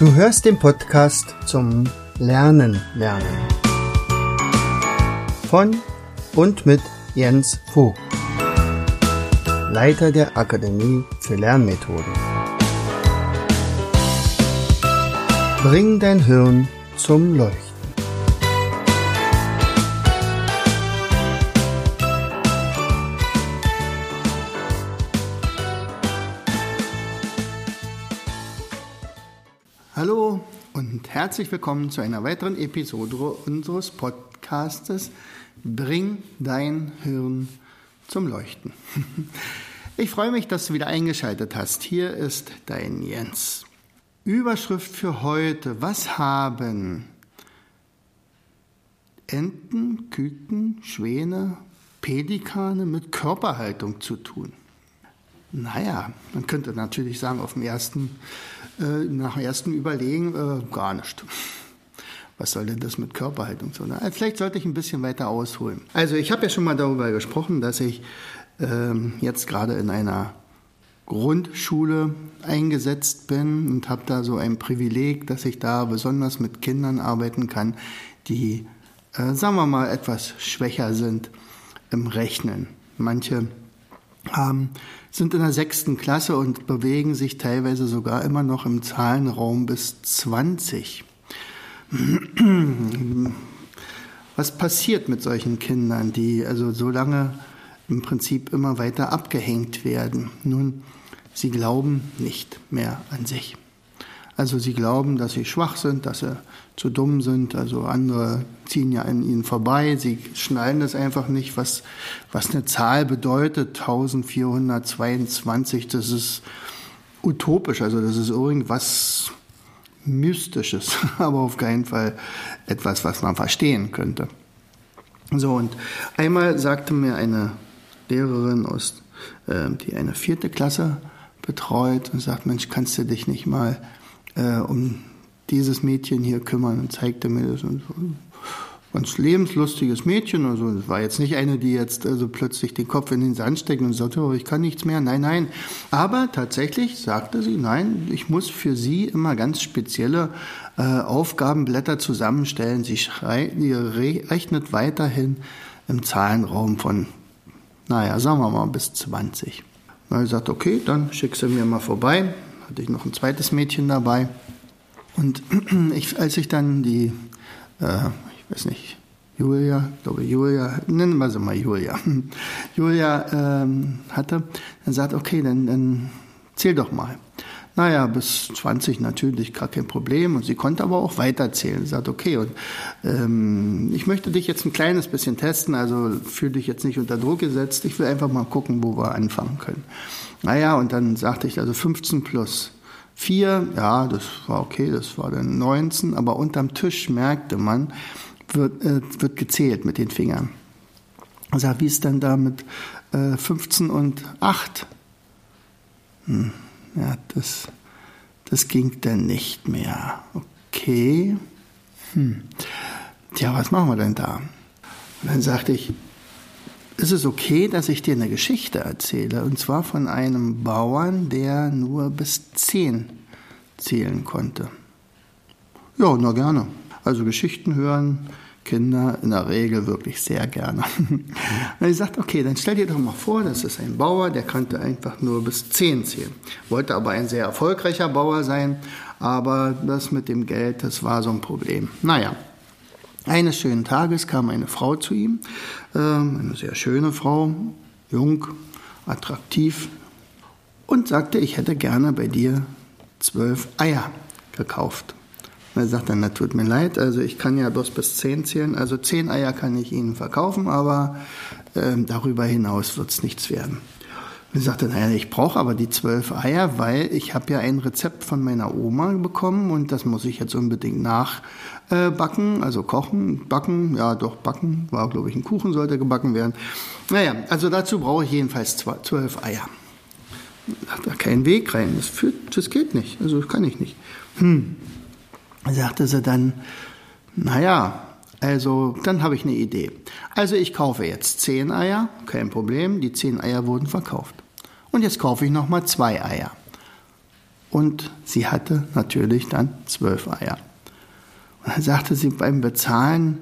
Du hörst den Podcast zum Lernen. Von und mit Jens Vogt, Leiter der Akademie für Lernmethoden. Bring dein Hirn zum Leuchten. Hallo und herzlich willkommen zu einer weiteren Episode unseres Podcastes Bring dein Hirn zum Leuchten. Ich freue mich, dass du wieder eingeschaltet hast. Hier ist dein Jens. Überschrift für heute: Was haben Enten, Küken, Schwäne, Pelikane mit Körperhaltung zu tun? Naja, man könnte natürlich sagen, nach dem ersten Überlegen, gar nicht. Was soll denn das mit Körperhaltung zu tun? Vielleicht sollte ich ein bisschen weiter ausholen. Also ich habe ja schon mal darüber gesprochen, dass ich jetzt gerade in einer Grundschule eingesetzt bin und habe da so ein Privileg, dass ich da besonders mit Kindern arbeiten kann, die, sagen wir mal, etwas schwächer sind im Rechnen. Manche sind in der 6. Klasse und bewegen sich teilweise sogar immer noch im Zahlenraum bis 20. Was passiert mit solchen Kindern, die also so lange im Prinzip immer weiter abgehängt werden? Nun, sie glauben nicht mehr an sich. Also sie glauben, dass sie schwach sind, dass sie zu dumm sind. Also andere ziehen ja an ihnen vorbei. Sie schnallen das einfach nicht, was eine Zahl bedeutet. 1422, das ist utopisch. Also das ist irgendwas Mystisches, aber auf keinen Fall etwas, was man verstehen könnte. So, und einmal sagte mir eine Lehrerin, die eine 4. Klasse betreut, und sagt: Mensch, kannst du dich nicht mal um dieses Mädchen hier kümmern? Und zeigte mir das. Und so ein ganz lebenslustiges Mädchen. Also es war jetzt nicht eine, die jetzt also plötzlich den Kopf in den Sand steckt und sagt: oh, ich kann nichts mehr. Nein. Aber tatsächlich sagte sie: Nein, ich muss für sie immer ganz spezielle Aufgabenblätter zusammenstellen. Sie rechnet weiterhin im Zahlenraum von, sagen wir mal, bis 20. Na, ich sagte: okay, dann schick sie mir mal vorbei. Hatte ich noch ein zweites Mädchen dabei. Und als ich dann die, Julia, nennen wir sie mal Julia, hatte, dann sagte: okay, dann zähl doch mal. Naja, bis 20 natürlich gar kein Problem. Und sie konnte aber auch weiterzählen. Sie sagte: okay, und ich möchte dich jetzt ein kleines bisschen testen, also fühle dich jetzt nicht unter Druck gesetzt. Ich will einfach mal gucken, wo wir anfangen können. Naja, und dann sagte ich, also 15 plus 4, ja, das war okay, das war dann 19, aber unterm Tisch merkte man, wird gezählt mit den Fingern. Ich sag: wie ist denn da mit 15 und 8? Ja, das ging dann nicht mehr. Okay. Tja, was machen wir denn da? Und dann sagte ich: ist es okay, dass ich dir eine Geschichte erzähle? Und zwar von einem Bauern, der nur bis 10 zählen konnte. Ja, na gerne. Also Geschichten hören Kinder in der Regel wirklich sehr gerne. Und ich sagte: okay, dann stell dir doch mal vor, das ist ein Bauer, der konnte einfach nur bis 10 zählen. Wollte aber ein sehr erfolgreicher Bauer sein, aber das mit dem Geld, das war so ein Problem. Naja. Eines schönen Tages kam eine Frau zu ihm, eine sehr schöne Frau, jung, attraktiv, und sagte: ich hätte gerne bei dir 12 Eier gekauft. Er sagte: na, tut mir leid, also ich kann ja bloß bis 10 zählen, also 10 Eier kann ich Ihnen verkaufen, aber darüber hinaus wird es nichts werden. Und ich sagte: naja, ich brauche aber die 12 Eier, weil ich habe ja ein Rezept von meiner Oma bekommen und das muss ich jetzt unbedingt nachbacken, also kochen, backen, ja doch backen, war glaube ich ein Kuchen, sollte gebacken werden. Naja, also dazu brauche ich jedenfalls 12 Eier. Da kein Weg rein, das geht nicht, also das kann ich nicht. Sagte sie dann: naja, also dann habe ich eine Idee. Also ich kaufe jetzt 10 Eier, kein Problem, die 10 Eier wurden verkauft. Und jetzt kaufe ich nochmal 2 Eier. und sie hatte natürlich dann 12 Eier. Und dann sagte sie beim Bezahlen,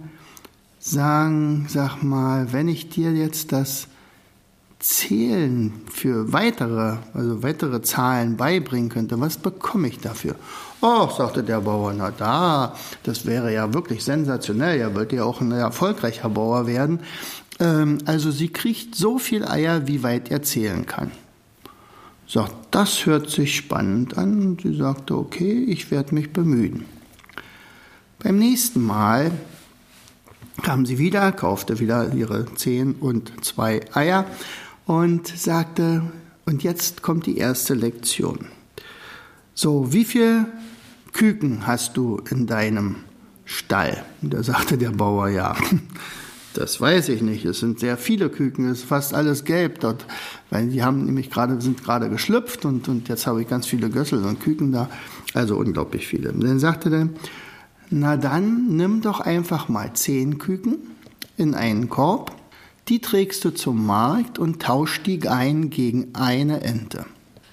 sag mal, wenn ich dir jetzt das Zählen für weitere Zahlen beibringen könnte, was bekomme ich dafür? Oh, sagte der Bauer, das wäre ja wirklich sensationell, er wollte ja auch ein erfolgreicher Bauer werden. Also sie kriegt so viel Eier, wie weit er zählen kann. Sagt, das hört sich spannend an. Und sie sagte, okay, ich werde mich bemühen. Beim nächsten Mal kam sie wieder, kaufte wieder ihre 10 und 2 Eier und sagte, und jetzt kommt die erste Lektion. So, wie viele Küken hast du in deinem Stall? Und da sagte der Bauer, ja, das weiß ich nicht. Es sind sehr viele Küken, es ist fast alles gelb dort, weil die sind gerade geschlüpft und jetzt habe ich ganz viele Gössel und Küken da, also unglaublich viele. Und dann sagte er, na dann nimm doch einfach mal 10 Küken in einen Korb, die trägst du zum Markt und tausch die ein gegen eine Ente.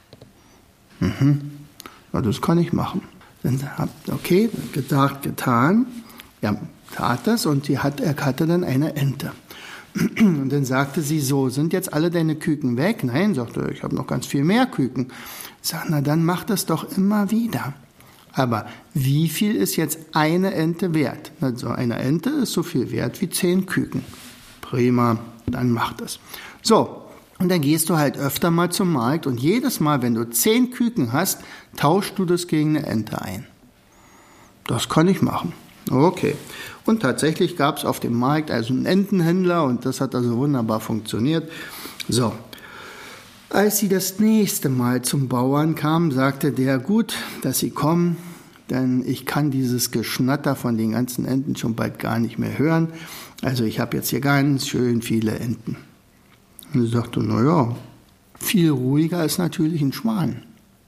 Ja, das kann ich machen. Dann okay, gedacht, getan. Ja, tat das und er hatte dann eine Ente. Und dann sagte sie, so, sind jetzt alle deine Küken weg? Nein, sagte er, ich habe noch ganz viel mehr Küken. Sag, na dann mach das doch immer wieder. Aber wie viel ist jetzt eine Ente wert? Also eine Ente ist so viel wert wie 10 Küken. Prima, dann mach das. So, und dann gehst du halt öfter mal zum Markt und jedes Mal, wenn du 10 Küken hast, tauschst du das gegen eine Ente ein. Das kann ich machen. Okay. Und tatsächlich gab es auf dem Markt also einen Entenhändler und das hat also wunderbar funktioniert. So. Als sie das nächste Mal zum Bauern kam, sagte der, gut, dass sie kommen, denn ich kann dieses Geschnatter von den ganzen Enten schon bald gar nicht mehr hören. Also ich habe jetzt hier ganz schön viele Enten. Und sie sagte, naja, viel ruhiger ist natürlich ein Schwan.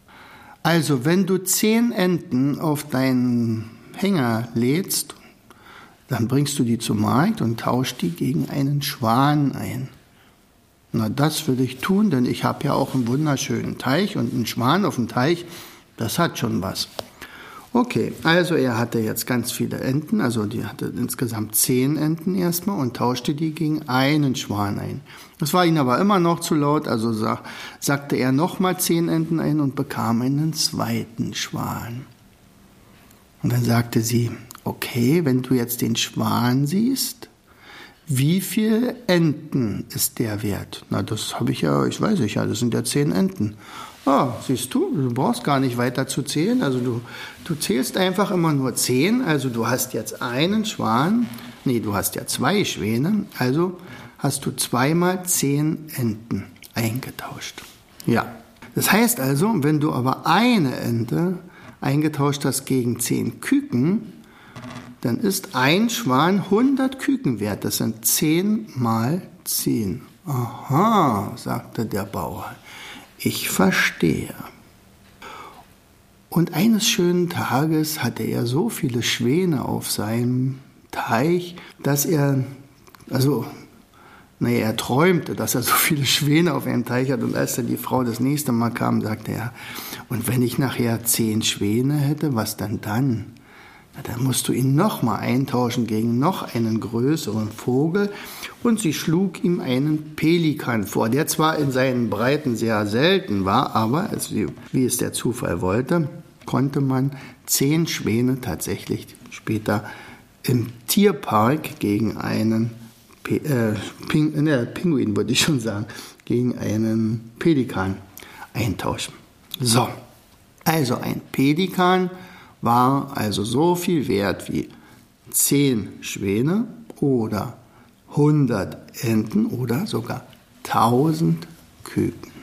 Also wenn du 10 Enten auf deinen Hänger lädst, dann bringst du die zum Markt und tauschst die gegen einen Schwan ein. Na, das will ich tun, denn ich habe ja auch einen wunderschönen Teich und ein Schwan auf dem Teich, das hat schon was. Okay, also er hatte jetzt ganz viele Enten, also die hatte insgesamt 10 Enten erstmal und tauschte die gegen einen Schwan ein. Das war ihm aber immer noch zu laut, also sagte er nochmal 10 Enten ein und bekam einen zweiten Schwan. Und dann sagte sie, okay, wenn du jetzt den Schwan siehst, wie viele Enten ist der wert? Na, das habe ich ja, ich weiß nicht, ja, das sind ja 10 Enten. Ah, siehst du brauchst gar nicht weiter zu zählen, also du zählst einfach immer nur 10, also du hast jetzt einen Schwan, du hast ja 2 Schwäne, also hast du 2 mal 10 Enten eingetauscht. Ja, das heißt also, wenn du aber eine Ente eingetauscht hast gegen 10 Küken, dann ist ein Schwan 100 Küken wert. Das sind 10 mal 10. Aha, sagte der Bauer, ich verstehe. Und eines schönen Tages hatte er so viele Schwäne auf seinem Teich, dass er träumte, dass er so viele Schwäne auf einem Teich hat. Und als dann die Frau das nächste Mal kam, sagte er, und wenn ich nachher 10 Schwäne hätte, was dann? Na, dann musst du ihn nochmal eintauschen gegen noch einen größeren Vogel. Und sie schlug ihm einen Pelikan vor, der zwar in seinen Breiten sehr selten war, aber wie es der Zufall wollte, konnte man 10 Schwäne tatsächlich später im Tierpark gegen einen Pinguin, würde ich schon sagen, gegen einen Pelikan eintauschen. So, also ein Pelikan war also so viel wert wie 10 Schwäne oder 100 Enten oder sogar 1000 Küken.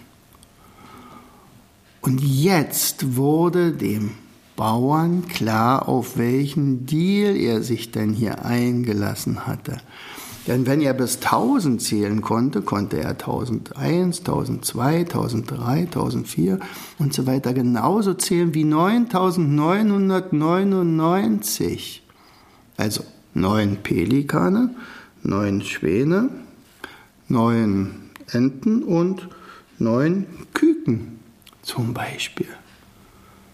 Und jetzt wurde dem Bauern klar, auf welchen Deal er sich denn hier eingelassen hatte. Denn wenn er bis 1000 zählen konnte, konnte er 1001, 1002, 1003, 1004 und so weiter genauso zählen wie 9999. Also 9 Pelikane, 9 Schwäne, 9 Enten und 9 Küken zum Beispiel.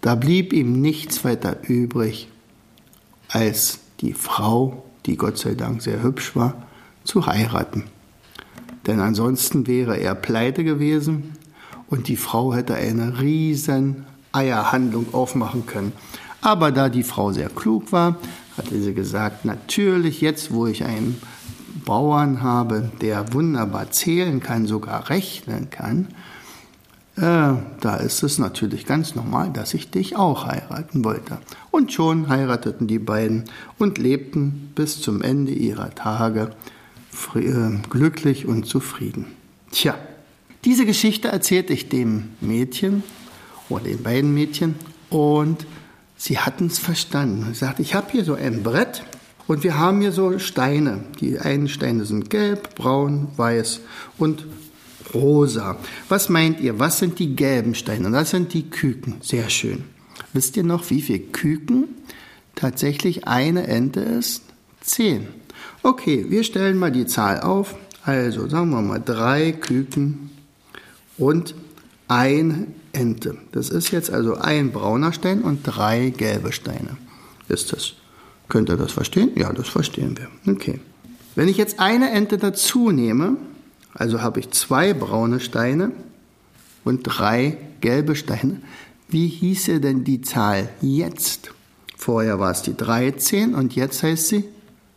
Da blieb ihm nichts weiter übrig, als die Frau, die Gott sei Dank sehr hübsch war, zu heiraten. Denn ansonsten wäre er pleite gewesen und die Frau hätte eine riesen Eierhandlung aufmachen können. Aber da die Frau sehr klug war, hatte sie gesagt, natürlich jetzt, wo ich einen Bauern habe, der wunderbar zählen kann, sogar rechnen kann, da ist es natürlich ganz normal, dass ich dich auch heiraten wollte. Und schon heirateten die beiden und lebten bis zum Ende ihrer Tage glücklich und zufrieden. Tja, diese Geschichte erzählte ich dem Mädchen oder den beiden Mädchen und sie hatten es verstanden. Sie sagte, ich habe hier so ein Brett und wir haben hier so Steine. Die einen Steine sind gelb, braun, weiß und rosa. Was meint ihr? Was sind die gelben Steine? Das sind die Küken. Sehr schön. Wisst ihr noch, wie viele Küken tatsächlich eine Ente ist? 10. Okay, wir stellen mal die Zahl auf. Also sagen wir mal 3 Küken und eine Ente. Das ist jetzt also ein brauner Stein und 3 gelbe Steine. Könnt ihr das verstehen? Ja, das verstehen wir. Okay. Wenn ich jetzt eine Ente dazu nehme, also habe ich 2 braune Steine und 3 gelbe Steine. Wie hieße denn die Zahl jetzt? Vorher war es die 13 und jetzt heißt sie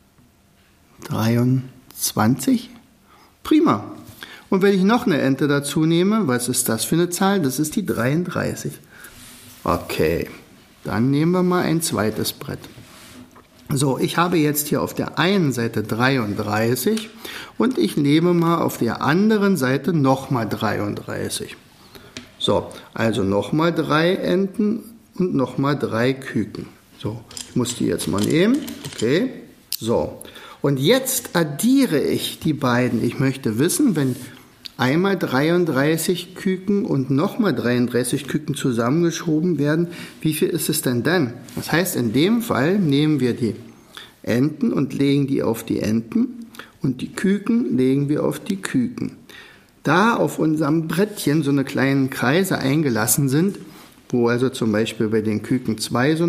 23. Prima. Und wenn ich noch eine Ente dazu nehme, was ist das für eine Zahl? Das ist die 33. Okay, dann nehmen wir mal ein zweites Brett. So, ich habe jetzt hier auf der einen Seite 33 und ich nehme mal auf der anderen Seite nochmal 33. So, also nochmal 3 Enten und nochmal 3 Küken. So, ich muss die jetzt mal nehmen. Okay, so. Und jetzt addiere ich die beiden. Ich möchte wissen, wenn einmal 33 Küken und nochmal 33 Küken zusammengeschoben werden, wie viel ist es denn dann? Das heißt, in dem Fall nehmen wir die Enten und legen die auf die Enten und die Küken legen wir auf die Küken. Da auf unserem Brettchen so eine kleinen Kreise eingelassen sind, wo also zum Beispiel bei den Küken 2 so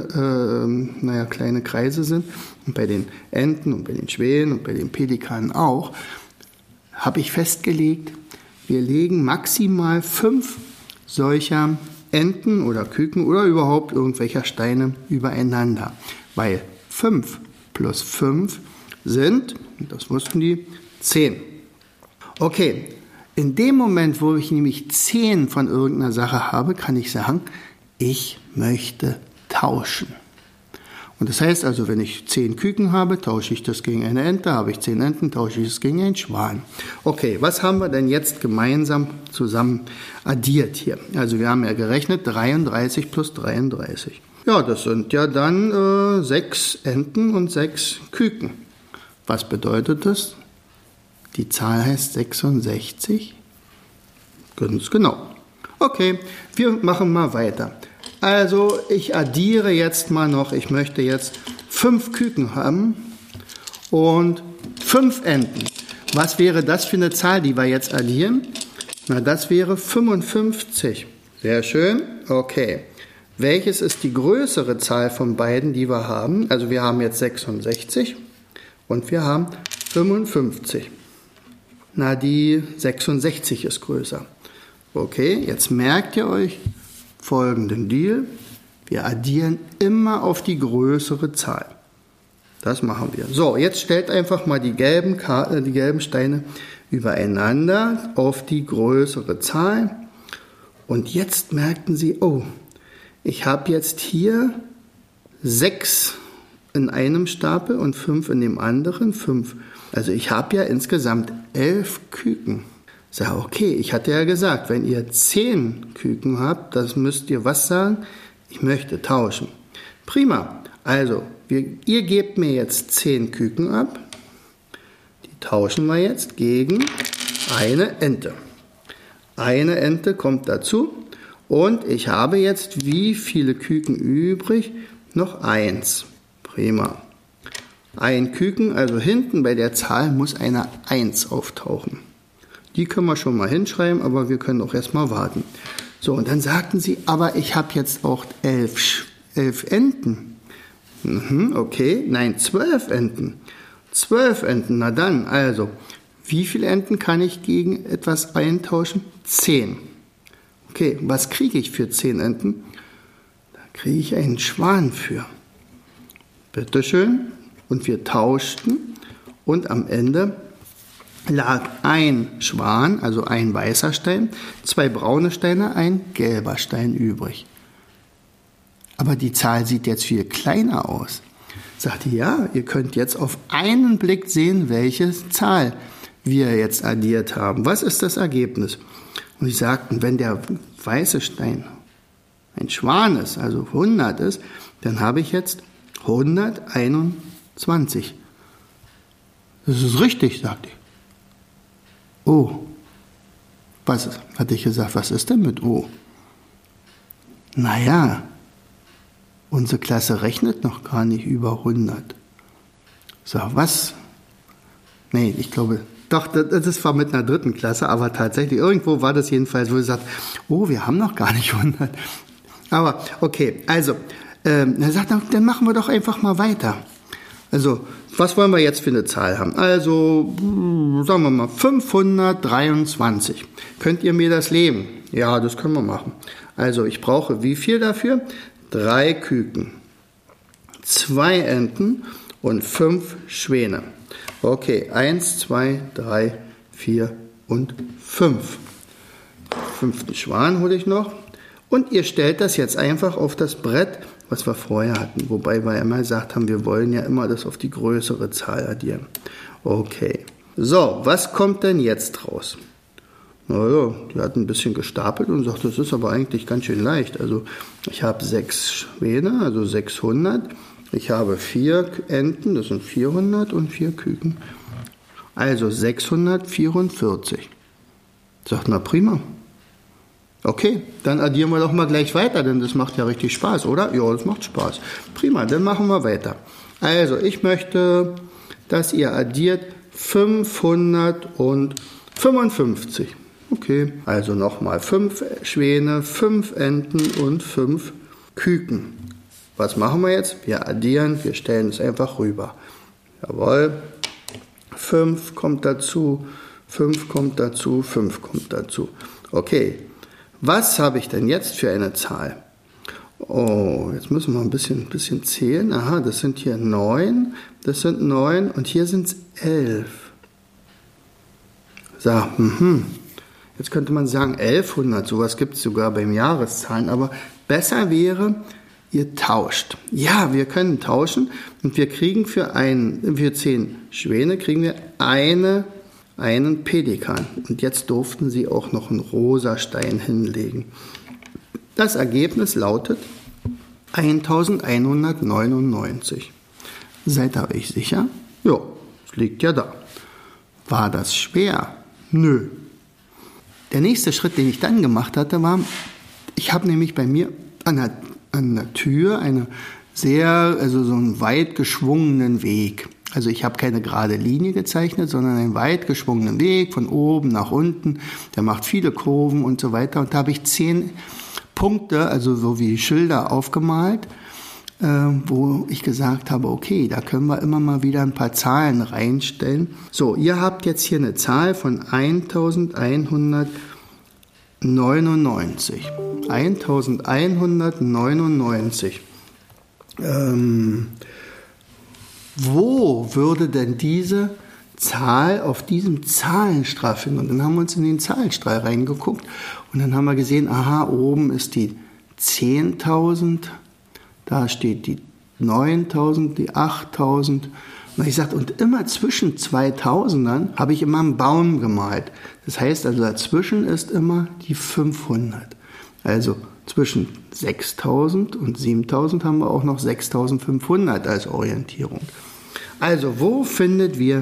eine kleine Kreise sind und bei den Enten und bei den Schwänen und bei den Pelikanen auch, habe ich festgelegt, wir legen maximal 5 solcher Enten oder Küken oder überhaupt irgendwelcher Steine übereinander, weil 5 plus 5 sind, das wussten die, 10. Okay, in dem Moment, wo ich nämlich 10 von irgendeiner Sache habe, kann ich sagen, ich möchte tauschen. Und das heißt also, wenn ich 10 Küken habe, tausche ich das gegen eine Ente, habe ich 10 Enten, tausche ich es gegen einen Schwan. Okay, was haben wir denn jetzt gemeinsam zusammen addiert hier? Also wir haben ja gerechnet 33 plus 33. Ja, das sind ja dann 6 Enten und 6 Küken. Was bedeutet das? Die Zahl heißt 66. Ganz genau. Okay, wir machen mal weiter. Also ich addiere jetzt mal noch, ich möchte jetzt 5 Küken haben und 5 Enten. Was wäre das für eine Zahl, die wir jetzt addieren? Na, das wäre 55. Sehr schön, okay. Welches ist die größere Zahl von beiden, die wir haben? Also wir haben jetzt 66 und wir haben 55. Na, die 66 ist größer. Okay, jetzt merkt ihr euch folgenden Deal. Wir addieren immer auf die größere Zahl. Das machen wir. So, jetzt stellt einfach mal die gelben Steine übereinander auf die größere Zahl. Und jetzt merkten sie, oh, ich habe jetzt hier 6 in einem Stapel und 5 in dem anderen. 5. Also ich habe ja insgesamt 11 Küken. Sag, okay, ich hatte ja gesagt, wenn ihr 10 Küken habt, das müsst ihr was sagen? Ich möchte tauschen. Prima. Also, ihr gebt mir jetzt 10 Küken ab. Die tauschen wir jetzt gegen eine Ente. Eine Ente kommt dazu. Und ich habe jetzt wie viele Küken übrig? Noch 1. Prima. Ein Küken, also hinten bei der Zahl muss eine 1 auftauchen. Die können wir schon mal hinschreiben, aber wir können auch erstmal warten. So, und dann sagten sie, aber ich habe jetzt auch 11 Enten. Okay, nein, 12 Enten. 12 Enten, na dann, also, wie viele Enten kann ich gegen etwas eintauschen? 10. Okay, was kriege ich für 10 Enten? Da kriege ich einen Schwan für. Bitteschön. Und wir tauschten und am Ende lag ein Schwan, also ein weißer Stein, 2 braune Steine, ein gelber Stein übrig. Aber die Zahl sieht jetzt viel kleiner aus. Sagte, ja, ihr könnt jetzt auf einen Blick sehen, welche Zahl wir jetzt addiert haben. Was ist das Ergebnis? Und sie sagten, wenn der weiße Stein ein Schwan ist, also 100 ist, dann habe ich jetzt 121. Das ist richtig, sagte ich. Oh, was hatte ich gesagt, was ist denn mit O? Naja, unsere Klasse rechnet noch gar nicht über 100. So, was? Nee, ich glaube, doch, das war mit einer 3. Klasse, aber tatsächlich, irgendwo war das jedenfalls, wo sie sagt, oh, wir haben noch gar nicht 100. Aber, okay, also, er sagt, dann machen wir doch einfach mal weiter. Also, was wollen wir jetzt für eine Zahl haben? Also, sagen wir mal 523. Könnt ihr mir das leben? Ja, das können wir machen. Also, ich brauche wie viel dafür? 3 Küken, 2 Enten und 5 Schwäne. Okay, 1, 2, 3, 4 und 5. 5. Schwan hole ich noch. Und ihr stellt das jetzt einfach auf das Brett, was wir vorher hatten. Wobei wir immer gesagt haben, wir wollen ja immer das auf die größere Zahl addieren. Okay. So, was kommt denn jetzt raus? Naja, die hat ein bisschen gestapelt und sagt, das ist aber eigentlich ganz schön leicht. Also ich habe 6 Schwäne, also 600. Ich habe 4 Enten, das sind 400 und 4 Küken. Also 644. Sagt, na prima. Okay, dann addieren wir doch mal gleich weiter, denn das macht ja richtig Spaß, oder? Ja, das macht Spaß. Prima, dann machen wir weiter. Also ich möchte, dass ihr addiert 555. Okay, also nochmal 5 Schwäne, 5 Enten und 5 Küken. Was machen wir jetzt? Wir addieren, wir stellen es einfach rüber. Jawohl, 5 kommt dazu, 5 kommt dazu, 5 kommt dazu. Okay, was habe ich denn jetzt für eine Zahl? Oh, jetzt müssen wir ein bisschen zählen. Aha, das sind hier 9, das sind 9 und hier sind es 11. So, Jetzt könnte man sagen 1100, sowas gibt es sogar beim Jahreszahlen, aber besser wäre, ihr tauscht. Ja, wir können tauschen und wir kriegen für 10 Schwäne kriegen wir einen Pelikan. Und jetzt durften sie auch noch einen rosa Stein hinlegen. Das Ergebnis lautet 1199. Seid ihr euch sicher? Ja, es liegt ja da. War das schwer? Nö. Der nächste Schritt, den ich dann gemacht hatte, war, ich habe nämlich bei mir an der Tür so einen weit geschwungenen Weg. Also ich habe keine gerade Linie gezeichnet, sondern einen weit geschwungenen Weg von oben nach unten. Der macht viele Kurven und so weiter. Und da habe ich 10 Punkte, also so wie Schilder aufgemalt, wo ich gesagt habe, okay, da können wir immer mal wieder ein paar Zahlen reinstellen. So, ihr habt jetzt hier eine Zahl von 1199. 1199. Wo würde denn diese Zahl auf diesem Zahlenstrahl finden? Und dann haben wir uns in den Zahlenstrahl reingeguckt und dann haben wir gesehen, aha, oben ist die 10.000, da steht die 9.000, die 8.000. Und ich sagte, und immer zwischen 2000ern habe ich immer einen Baum gemalt. Das heißt also, dazwischen ist immer die 500. Also zwischen 6.000 und 7.000 haben wir auch noch 6.500 als Orientierung. Also, wo findet wir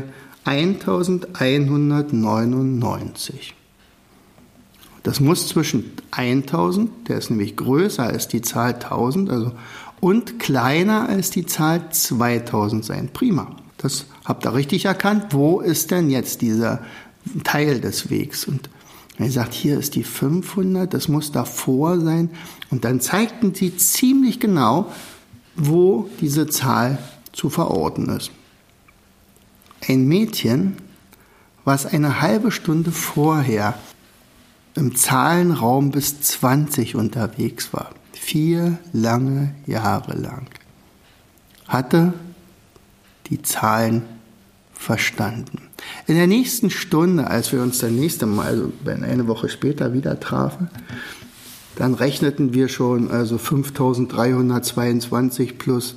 1199? Das muss zwischen 1000, der ist nämlich größer als die Zahl 1000, also und kleiner als die Zahl 2000 sein. Prima. Das habt ihr richtig erkannt. Wo ist denn jetzt dieser Teil des Wegs? Und Er sagt, hier ist die 500, das muss davor sein. Und dann zeigten sie ziemlich genau, wo diese Zahl zu verorten ist. Ein Mädchen, was eine halbe Stunde vorher im Zahlenraum bis 20 unterwegs war, 4 lange Jahre lang, hatte die Zahlen verstanden. In der nächsten Stunde, als wir uns das nächste Mal, also eine Woche später wieder trafen, dann rechneten wir schon also 5.322 plus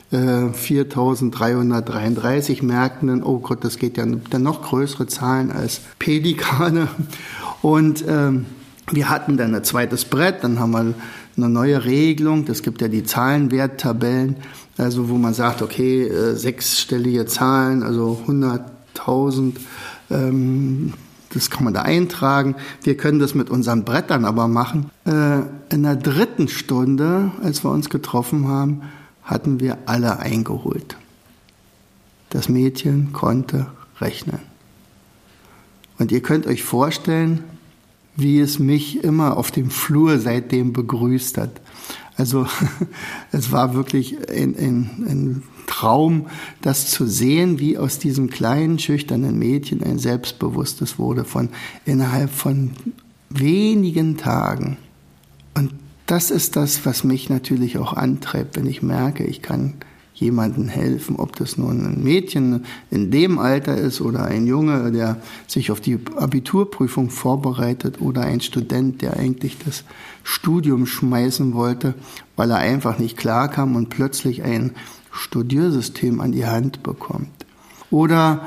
4.333, merkten dann, oh Gott, das geht ja dann noch größere Zahlen als Pelikane. Und wir hatten dann ein zweites Brett, dann haben wir eine neue Regelung, das gibt ja die Zahlenwerttabellen, also wo man sagt, okay, 6-stellige Zahlen, also 100.000, das kann man da eintragen. Wir können das mit unseren Brettern aber machen. In der 3. Stunde, als wir uns getroffen haben, hatten wir alle eingeholt. Das Mädchen konnte rechnen. Und ihr könnt euch vorstellen, wie es mich immer auf dem Flur seitdem begrüßt hat. Also es war wirklich ein Traum, das zu sehen, wie aus diesem kleinen, schüchternen Mädchen ein Selbstbewusstes wurde innerhalb von wenigen Tagen. Und das ist das, was mich natürlich auch antreibt, wenn ich merke, ich kann jemandem helfen, ob das nun ein Mädchen in dem Alter ist oder ein Junge, der sich auf die Abiturprüfung vorbereitet oder ein Student, der eigentlich das Studium schmeißen wollte, weil er einfach nicht klarkam und plötzlich ein Studiersystem an die Hand bekommt. Oder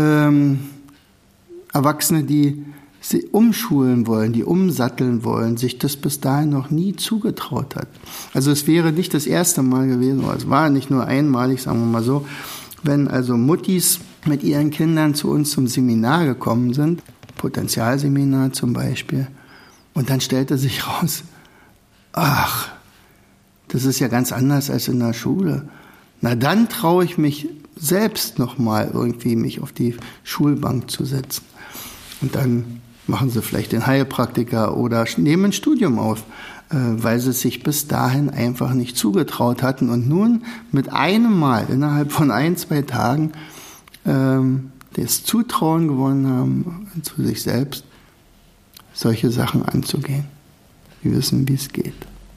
Erwachsene, die sie umschulen wollen, die umsatteln wollen, sich das bis dahin noch nie zugetraut hat. Also es wäre nicht das erste Mal gewesen, oder es war nicht nur einmalig, sagen wir mal so, wenn also Muttis mit ihren Kindern zu uns zum Seminar gekommen sind, Potenzialseminar zum Beispiel, und dann stellte sich raus, ach, das ist ja ganz anders als in der Schule. Na, dann traue ich mich selbst nochmal irgendwie, mich auf die Schulbank zu setzen. Und dann machen sie vielleicht den Heilpraktiker oder nehmen ein Studium auf, weil sie es sich bis dahin einfach nicht zugetraut hatten und nun mit einem Mal innerhalb von 1-2 Tagen das Zutrauen gewonnen haben, zu sich selbst solche Sachen anzugehen. Wir wissen, wie es geht.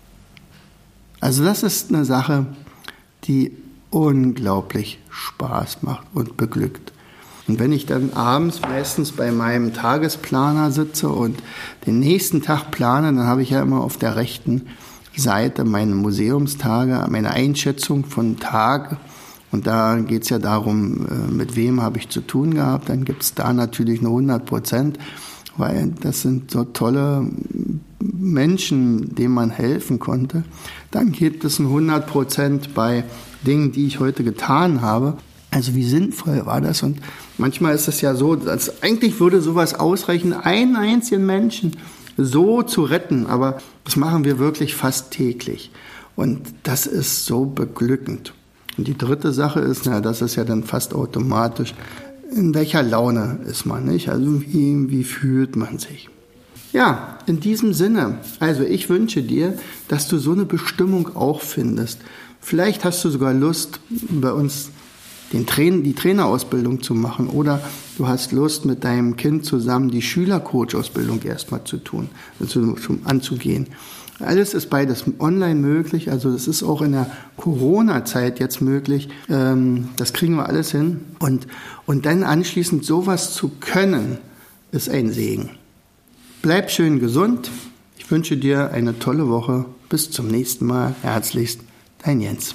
Also das ist eine Sache, die unglaublich Spaß macht und beglückt. Und wenn ich dann abends meistens bei meinem Tagesplaner sitze und den nächsten Tag plane, dann habe ich ja immer auf der rechten Seite meine Museumstage, meine Einschätzung von Tag. Und da geht es ja darum, mit wem habe ich zu tun gehabt. Dann gibt es da natürlich nur 100%, weil das sind so tolle Menschen, denen man helfen konnte. Dann gibt es ein 100% bei Dingen, die ich heute getan habe. Also wie sinnvoll war das? Und manchmal ist es ja so, dass eigentlich würde sowas ausreichen, einen einzigen Menschen so zu retten. Aber das machen wir wirklich fast täglich. Und das ist so beglückend. Und die dritte Sache ist, das ist ja dann fast automatisch, in welcher Laune ist man, nicht? Also wie fühlt man sich? Ja, in diesem Sinne, also ich wünsche dir, dass du so eine Bestimmung auch findest. Vielleicht hast du sogar Lust, bei uns die Trainerausbildung zu machen oder du hast Lust, mit deinem Kind zusammen die Schülercoach-Ausbildung erstmal zu tun, also anzugehen. Alles ist beides online möglich, also das ist auch in der Corona-Zeit jetzt möglich. Das kriegen wir alles hin. Und dann anschließend sowas zu können, ist ein Segen. Bleib schön gesund. Ich wünsche dir eine tolle Woche. Bis zum nächsten Mal. Herzlichst, dein Jens.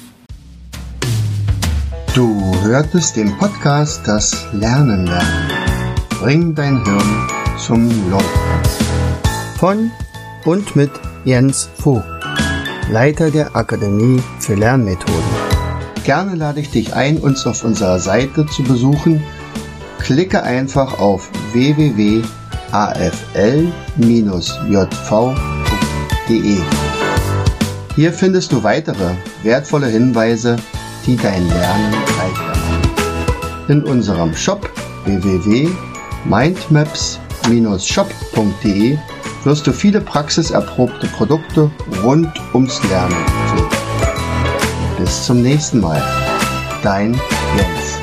Du hörtest den Podcast Das Lernen lernen. Bring dein Hirn zum Laufen. Von und mit Jens Vogt, Leiter der Akademie für Lernmethoden. Gerne lade ich dich ein, uns auf unserer Seite zu besuchen. Klicke einfach auf www.afl-jv.de. Hier findest du weitere wertvolle Hinweise, die dein Lernen leichter machen. In unserem Shop www.mindmaps.de jens-shop.de wirst du viele praxiserprobte Produkte rund ums Lernen finden. Bis zum nächsten Mal. Dein Jens.